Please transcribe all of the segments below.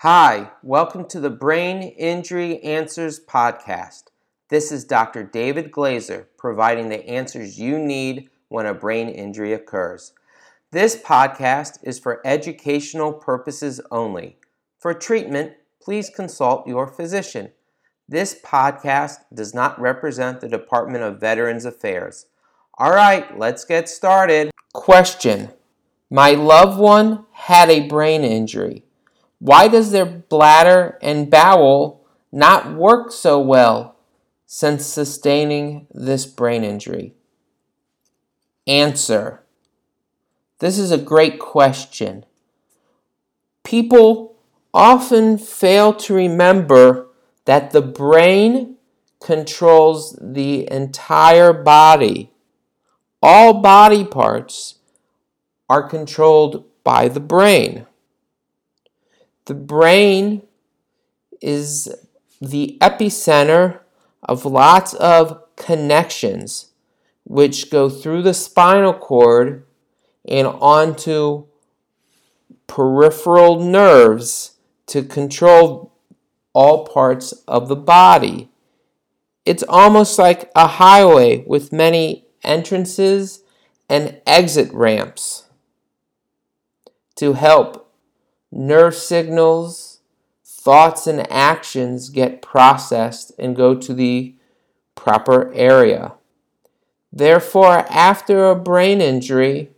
Hi, welcome to the Brain Injury Answers podcast. This is Dr. David Glazer providing the answers you need when a brain injury occurs. This podcast is for educational purposes only. For treatment, please consult your physician. This podcast does not represent the Department of Veterans Affairs. All right, let's get started. Question: My loved one had a brain injury. Why does their bladder and bowel not work so well since sustaining this brain injury? Answer: This is a great question. People often fail to remember that the brain controls the entire body. All body parts are controlled by the brain. The brain is the epicenter of lots of connections which go through the spinal cord and onto peripheral nerves to control all parts of the body. It's almost like a highway with many entrances and exit ramps to help nerve signals, thoughts, and actions get processed and go to the proper area. Therefore, after a brain injury,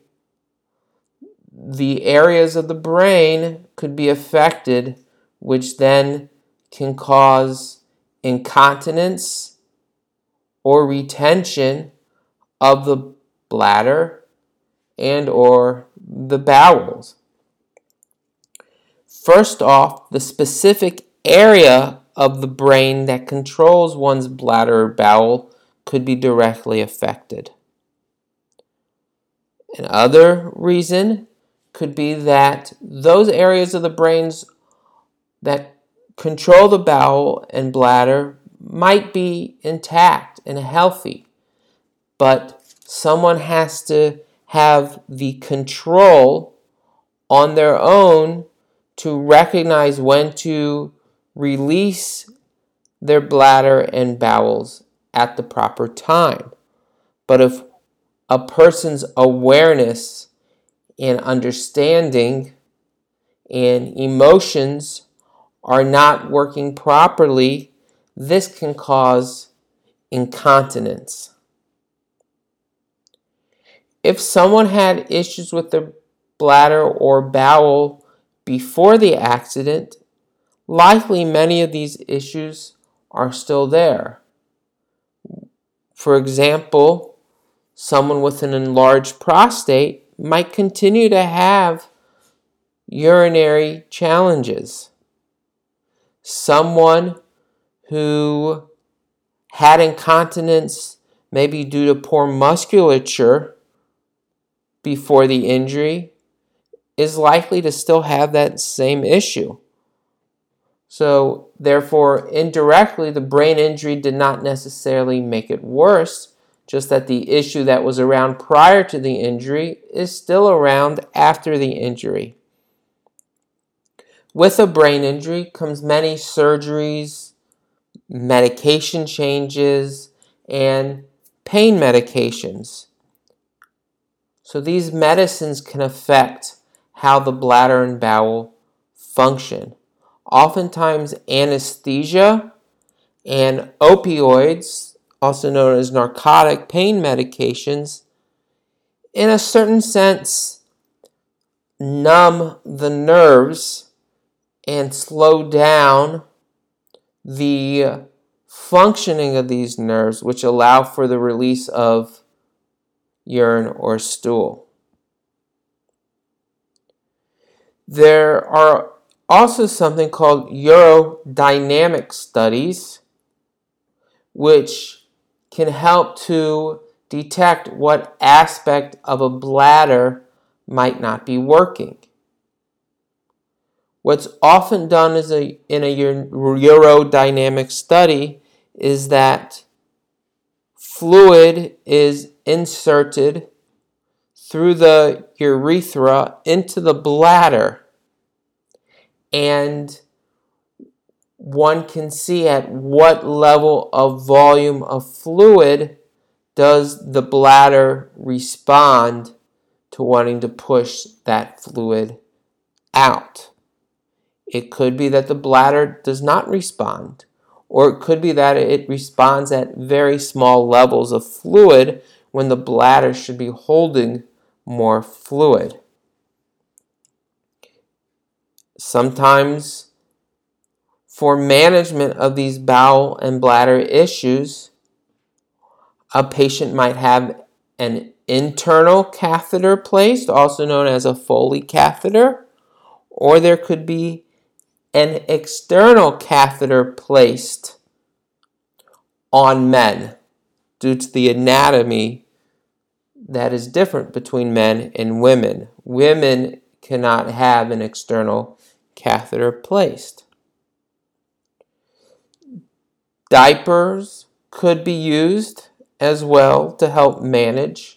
the areas of the brain could be affected, which then can cause incontinence or retention of the bladder and or the bowels. First off, the specific area of the brain that controls one's bladder or bowel could be directly affected. Another reason could be that those areas of the brains that control the bowel and bladder might be intact and healthy, but someone has to have the control on their own to recognize when to release their bladder and bowels at the proper time. But if a person's awareness and understanding and emotions are not working properly, this can cause incontinence. If someone had issues with their bladder or bowel before the accident, likely many of these issues are still there. For example, someone with an enlarged prostate might continue to have urinary challenges. Someone who had incontinence maybe due to poor musculature before the injury is likely to still have that same issue. So, therefore, indirectly, the brain injury did not necessarily make it worse, just that the issue that was around prior to the injury is still around after the injury. With a brain injury comes many surgeries, medication changes, and pain medications. So these medicines can affect how the bladder and bowel function. Oftentimes anesthesia and opioids, also known as narcotic pain medications, in a certain sense numb the nerves and slow down the functioning of these nerves, which allow for the release of urine or stool. There are also something called urodynamic studies, which can help to detect what aspect of a bladder might not be working. What's often done in a urodynamic study is that fluid is inserted through the urethra into the bladder, and one can see at what level of volume of fluid does the bladder respond to wanting to push that fluid out. It could be that the bladder does not respond, or it could be that it responds at very small levels of fluid when the bladder should be holding more fluid. Sometimes, for management of these bowel and bladder issues, a patient might have an internal catheter placed, also known as a Foley catheter, or there could be an external catheter placed on men due to the anatomy that is different between men and women. Women cannot have an external catheter placed. Diapers could be used as well to help manage.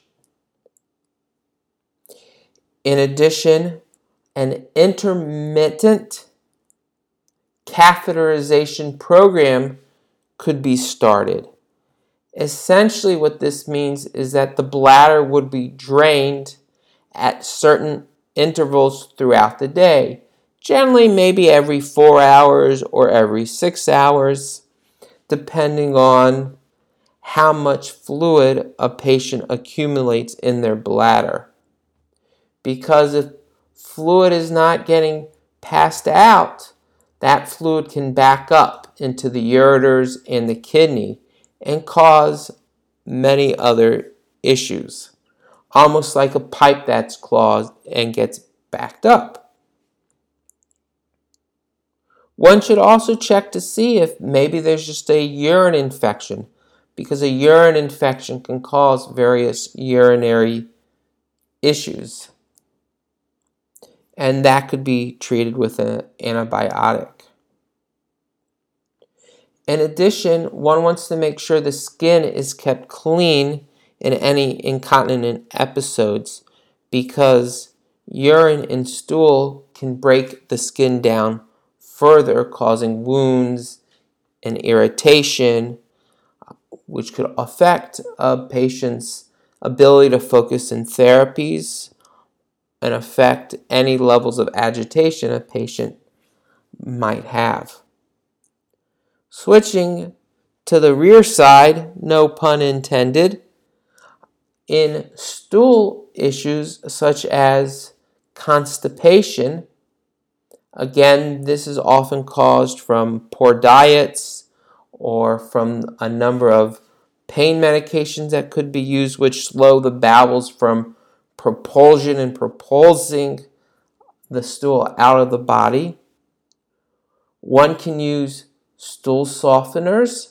In addition, an intermittent catheterization program could be started. Essentially, what this means is that the bladder would be drained at certain intervals throughout the day, generally maybe every 4 hours or every 6 hours, depending on how much fluid a patient accumulates in their bladder. Because if fluid is not getting passed out, that fluid can back up into the ureters and the kidney and cause many other issues, almost like a pipe that's clogged and gets backed up. One should also check to see if maybe there's just a urine infection, because a urine infection can cause various urinary issues, and that could be treated with an antibiotic. In addition, one wants to make sure the skin is kept clean in any incontinent episodes, because urine and stool can break the skin down further, causing wounds and irritation, which could affect a patient's ability to focus in therapies and affect any levels of agitation a patient might have. Switching to the rear side, no pun intended, in stool issues such as constipation, again, this is often caused from poor diets or from a number of pain medications that could be used, which slow the bowels from propulsion and propulsing the stool out of the body. One can use stool softeners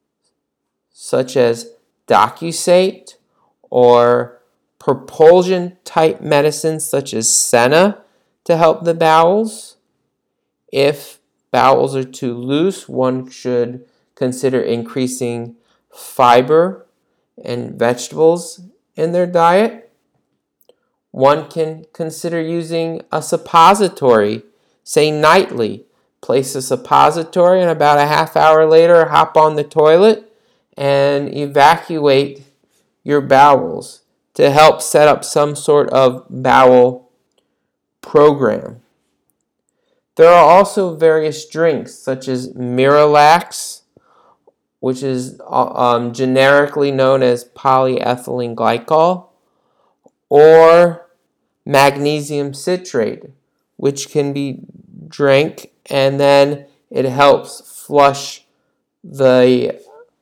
such as Docusate or propulsion type medicines such as Senna to help the bowels. If bowels are too loose, one should consider increasing fiber and vegetables in their diet. One can consider using a suppository, say nightly. Place a suppository and about a half hour later hop on the toilet and evacuate your bowels to help set up some sort of bowel program. There are also various drinks such as Miralax, which is generically known as polyethylene glycol, or magnesium citrate, which can be drank and then it helps flush the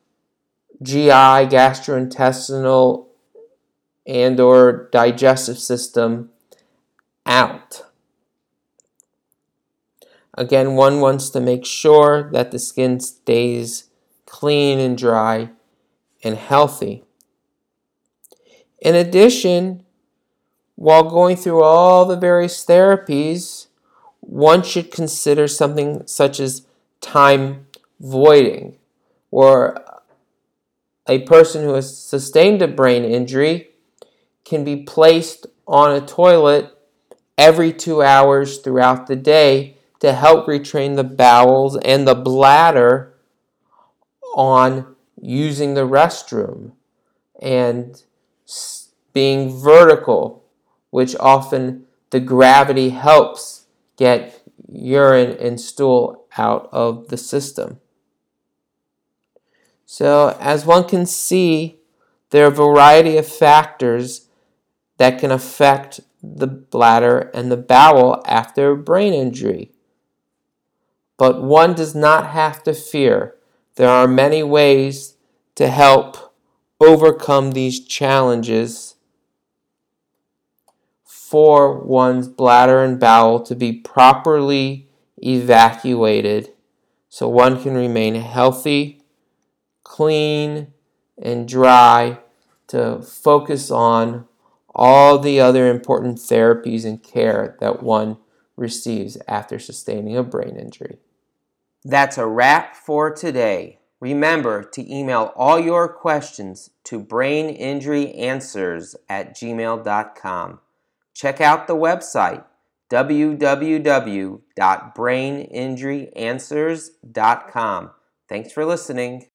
GI, gastrointestinal, and or digestive system out. Again, one wants to make sure that the skin stays clean and dry and healthy. In addition, while going through all the various therapies, one should consider something such as time voiding, where a person who has sustained a brain injury can be placed on a toilet every 2 hours throughout the day to help retrain the bowels and the bladder on using the restroom and being vertical, which often the gravity helps get urine and stool out of the system. So as one can see, there are a variety of factors that can affect the bladder and the bowel after a brain injury. But one does not have to fear. There are many ways to help overcome these challenges for one's bladder and bowel to be properly evacuated so one can remain healthy, clean, and dry to focus on all the other important therapies and care that one receives after sustaining a brain injury. That's a wrap for today. Remember to email all your questions to braininjuryanswers@gmail.com. Check out the website www.braininjuryanswers.com. Thanks for listening.